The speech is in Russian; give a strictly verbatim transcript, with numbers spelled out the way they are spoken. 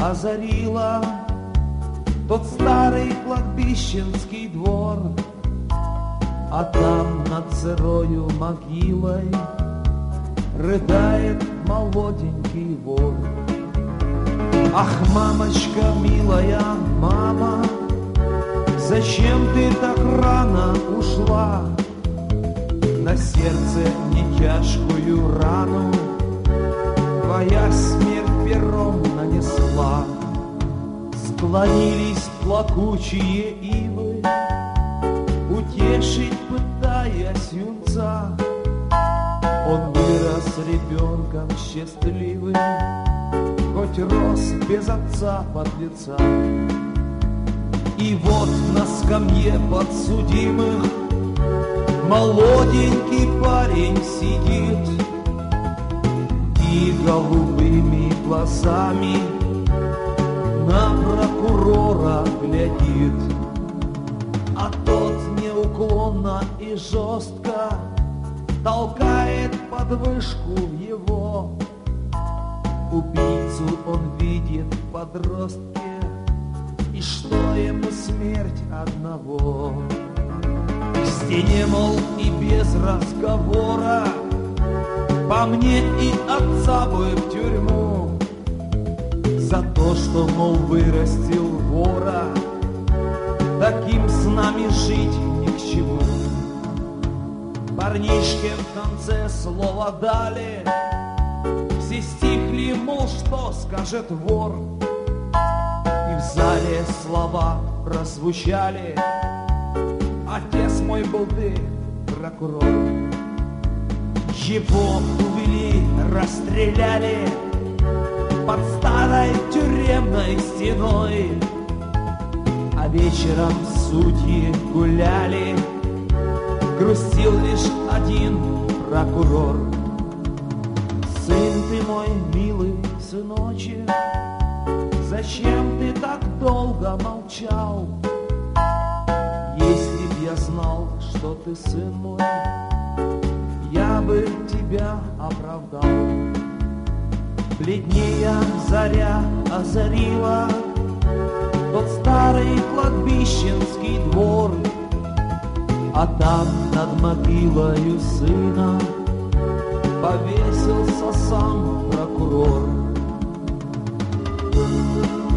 озарила тот старый кладбищенский двор, а там над сырою могилой рыдает молоденький вор. Ах, мамочка милая, мама, зачем ты так рано ушла? На сердце не тяжкую рану твоя смерть пером нанесла. Склонились плакучие ивы, утешить пытаясь юнца. Он вырос ребенком счастливым, хоть рос без отца подлеца. И вот на скамье подсудимых молоденький парень сидит и голубыми глазами на прокурора глядит. А тот неуклонно и жестко толкает подвышку его. Убийцу он видит в подростке, и что ему смерть одного. К стене, мол, и без разговора, по мне и отца бы в тюрьму, за то, что, мол, вырастил вора. Таким с нами жить ни к чему. Парнишке в конце слова дали, все стихли, мол, что скажет вор. И в зале слова прозвучали: отец мой был ты, прокурор. Его увели, расстреляли под старой тюремной стеной. А вечером судьи гуляли, грустил лишь один прокурор. Сын ты мой, милый сыночек, зачем ты так долго молчал? Если б я знал, что ты сын мой, я бы тебя оправдал. Бледнея заря озарила тот старый кладбищенский двор, а там над могилою сына повесился сам прокурор.